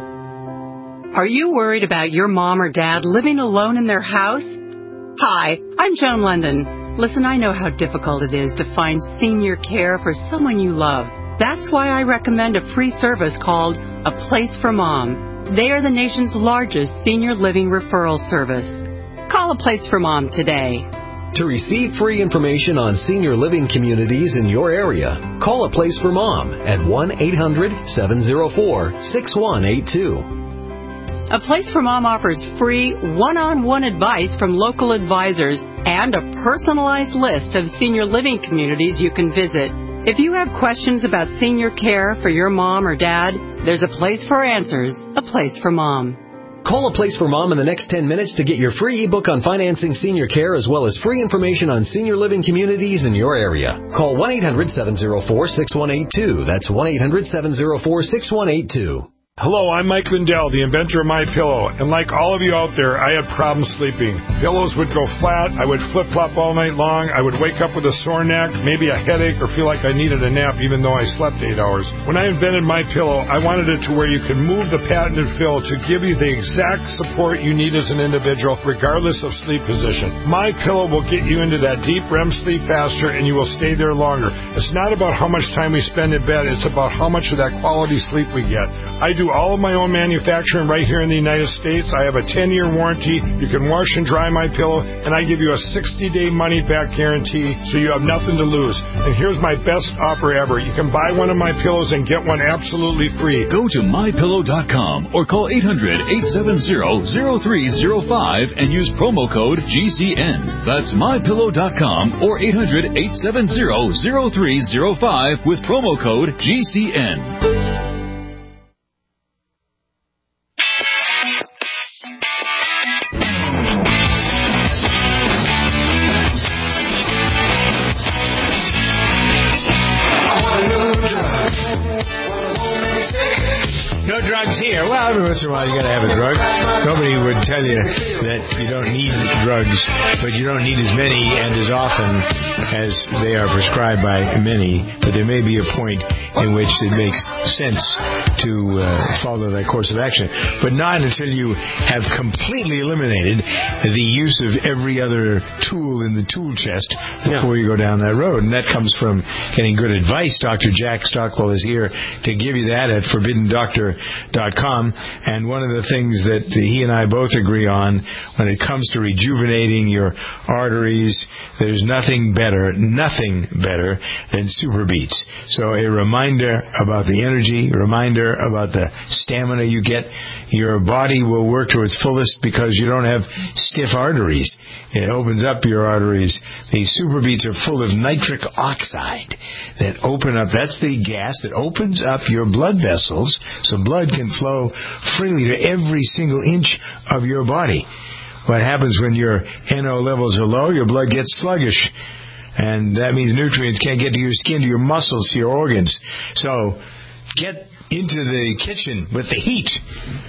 Are you worried about your mom or dad living alone in their house? Hi, I'm Joan London. Listen, I know how difficult it is to find senior care for someone you love. That's why I recommend a free service called A Place for Mom. They are the nation's largest senior living referral service. Call A Place for Mom today. To receive free information on senior living communities in your area, call A Place for Mom at one eight hundred, seven oh four, six one eight two. A Place for Mom offers free one-on-one advice from local advisors and a personalized list of senior living communities you can visit. If you have questions about senior care for your mom or dad, there's a place for answers, A Place for Mom. Call A Place for Mom in the next ten minutes to get your free ebook on financing senior care as well as free information on senior living communities in your area. Call one eight hundred, seven oh four, six one eight two. That's one eight hundred, seven oh four, six one eight two. Hello, I'm Mike Lindell, the inventor of MyPillow, and like all of you out there, I had problems sleeping. Pillows would go flat, I would flip-flop all night long, I would wake up with a sore neck, maybe a headache, or feel like I needed a nap even though I slept eight hours. When I invented MyPillow, I wanted it to where you can move the patented fill to give you the exact support you need as an individual, regardless of sleep position. MyPillow will get you into that deep R E M sleep faster, and you will stay there longer. It's not about how much time we spend in bed, it's about how much of that quality sleep we get. I do all of my own manufacturing right here in the United States. I have a ten-year warranty. You can wash and dry my pillow, and I give you a sixty-day money-back guarantee, so you have nothing to lose. And here's my best offer ever. You can buy one of my pillows and get one absolutely free. Go to my pillow dot com or call eight hundred, eight seven zero, zero three zero five and use promo code G C N. That's my pillow dot com or eight hundred, eight seven zero, zero three zero five with promo code G C N. No drugs here. Well, every once in a while you got to have a drug. Nobody would tell you that you don't need drugs, but you don't need as many and as often as they are prescribed by many. But there may be a point in which it makes sense to uh, follow that course of action, but not until you have completely eliminated the use of every other tool in the tool chest before yeah. you go down that road. And that comes from getting good advice. Doctor Jack Stockwell is here to give you that at forbidden doctor dot com. And one of the things that he and I both agree on when it comes to rejuvenating your arteries, there's nothing better, nothing better than Super Beets. So a reminder about the energy, a reminder about the stamina you get. Your body will work to its fullest because you don't have stiff arteries. It opens up your arteries. These Super Beets are full of nitric oxide that open up. That's the gas that opens up your blood vessels so blood can flow freely to every single inch of your body. What happens when your N O levels are low? Your blood gets sluggish. And that means nutrients can't get to your skin, to your muscles, to your organs. So get into the kitchen with the heat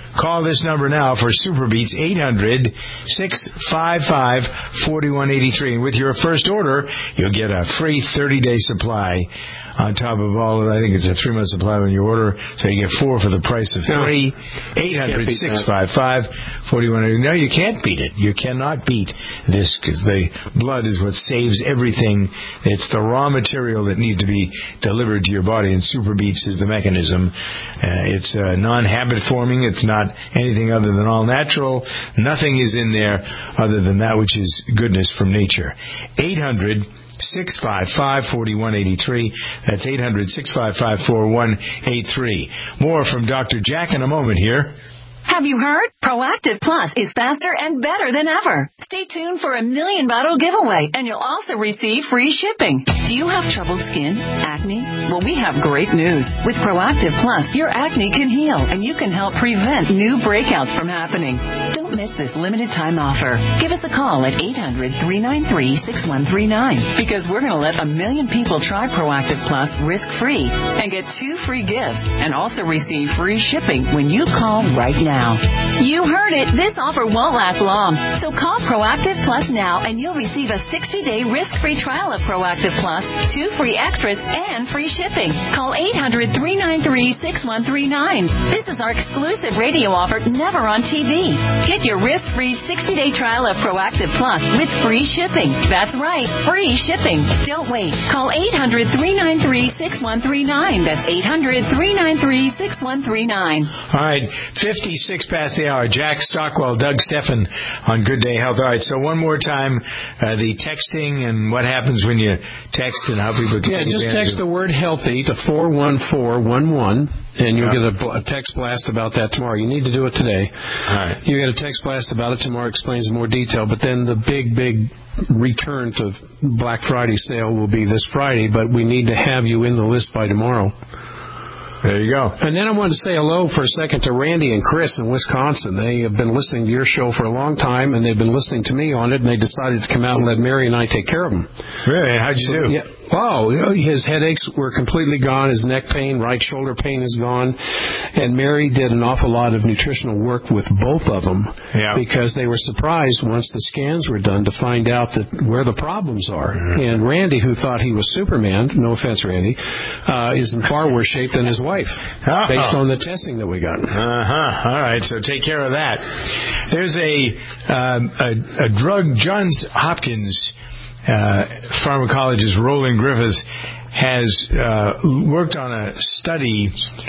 Call this number now for Super Beets, eight hundred, six five five, four one eight three. And with your first order, you'll get a free thirty-day supply on top of all of, I think it's a three-month supply when you order, so you get four for the price of three. eight hundred, six five five, four one eight three. No, you can't beat it. You cannot beat this, because the blood is what saves everything. It's the raw material that needs to be delivered to your body, and Super Beets is the mechanism. Uh, it's uh, non-habit forming. It's not anything other than all natural. Nothing is in there other than that which is goodness from nature. eight hundred, six five five, four one eight three. That's eight hundred, six five five, four one eight three. More from Doctor Jack in a moment here. Have you heard? Proactive Plus is faster and better than ever. Stay tuned for a million bottle giveaway, and you'll also receive free shipping. Do you have troubled skin? Acne? Well, we have great news. With Proactive Plus, your acne can heal, and you can help prevent new breakouts from happening. Don't miss this limited time offer. Give us a call at eight hundred, three nine three, six one three nine, because we're going to let a million people try Proactive Plus risk-free and get two free gifts, and also receive free shipping when you call right now. You heard it. This offer won't last long. So call Proactive Plus now, and you'll receive a sixty-day risk-free trial of Proactive Plus, two free extras, and free shipping. Call eight hundred, three nine three, six one three nine. This is our exclusive radio offer, never on T V. Get your risk-free sixty-day trial of Proactive Plus with free shipping. That's right, free shipping. Don't wait. Call eight hundred, three nine three, six one three nine. That's eight hundred, three nine three, six one three nine. All right, fifty-six past the hour. Jack Stockwell, Doug Steffen on Good Day Health. All right, so one more time, uh, the texting and what happens when you text and how people can Yeah, take just advantage text the word healthy to four one four one one, and you'll Yeah. get a, bl- a text blast about that tomorrow. You need to do it today. All right. You get a text blast about it tomorrow, explains in more detail, but then the big, big return to Black Friday sale will be this Friday, but we need to have you in the list by tomorrow. There you go. And then I wanted to say hello for a second to Randy and Chris in Wisconsin. They have been listening to your show for a long time, and they've been listening to me on it, and they decided to come out and let Mary and I take care of them. Really? How'd you So, do? Yeah. Wow, his headaches were completely gone. His neck pain, right shoulder pain is gone. And Mary did an awful lot of nutritional work with both of them yeah. because they were surprised once the scans were done to find out that where the problems are. Mm-hmm. And Randy, who thought he was Superman, no offense, Randy, uh, is in far worse shape than his wife, oh. based on the testing that we got. Uh-huh. All right, so take care of that. There's a, um, a, a drug, Johns Hopkins Uh, pharmacologist Roland Griffiths has uh, worked on a study.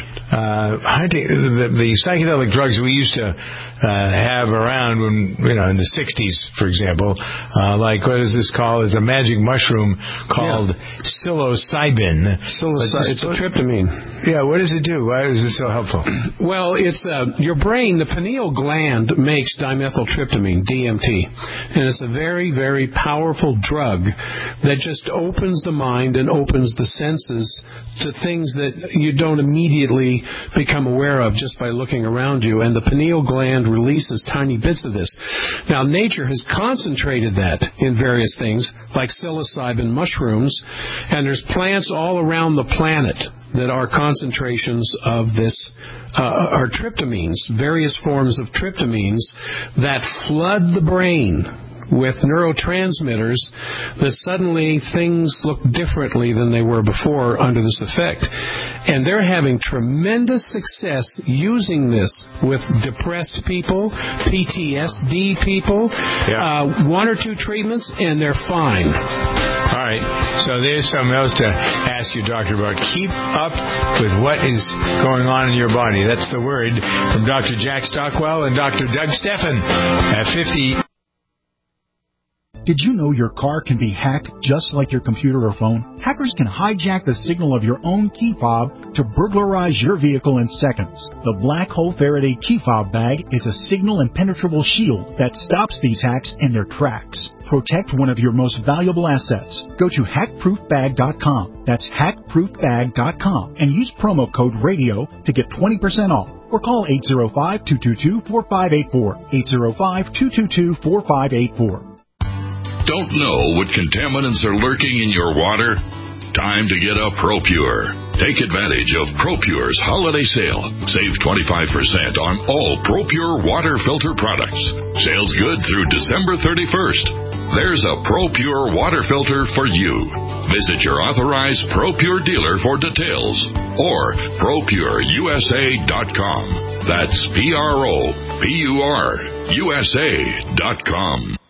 Uh, I think the, the psychedelic drugs we used to uh, have around when, you know, in the sixties, for example, uh, like what is this called? It's a magic mushroom called yeah. psilocybin. Psilocybin. It's a tryptamine. Yeah, what does it do? Why is it so helpful? Well, it's uh, your brain, the pineal gland makes dimethyltryptamine, D M T, and it's a very, very powerful drug that just opens the mind and opens the senses to things that you don't immediately become aware of just by looking around you, and the pineal gland releases tiny bits of this. Now, nature has concentrated that in various things, like psilocybin mushrooms, and there's plants all around the planet that are concentrations of this, uh, are tryptamines, various forms of tryptamines that flood the brain with neurotransmitters that suddenly things look differently than they were before under this effect. And they're having tremendous success using this with depressed people, P T S D people, yeah. uh, one or two treatments, and they're fine. All right, so there's something else to ask your doctor about. Keep up with what is going on in your body. That's the word from Doctor Jack Stockwell and Doctor Doug Steffen at fifty. Did you know your car can be hacked just like your computer or phone? Hackers can hijack the signal of your own key fob to burglarize your vehicle in seconds. The Black Hole Faraday key fob bag is a signal impenetrable shield that stops these hacks in their tracks. Protect one of your most valuable assets. Go to hack proof bag dot com. That's hack proof bag dot com and use promo code RADIO to get twenty percent off. Or call eight zero five, two two two, four five eight four. eight zero five, two two two, four five eight four. Don't know what contaminants are lurking in your water? Time to get a ProPure. Take advantage of ProPure's holiday sale. Save twenty-five percent on all ProPure water filter products. Sales good through December thirty-first. There's a ProPure water filter for you. Visit your authorized ProPure dealer for details or Pro Pure U S A dot com. That's P R O P U R U S A dot com.